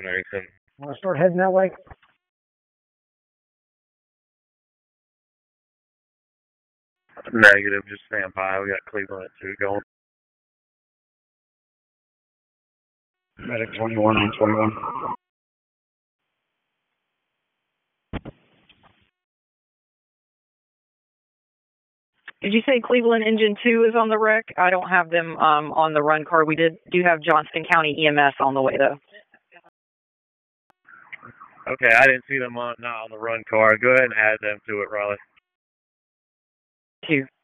Erickson. Want to start heading that way? Negative, just stand by. We got Cleveland at 2 going. Medic 21 on 21. Did you say Cleveland Engine 2 is on the wreck? I don't have them on the run card. We do have Johnston County EMS on the way, though. Okay, I didn't see them not on the run card. Go ahead and add them to it, Riley. 2.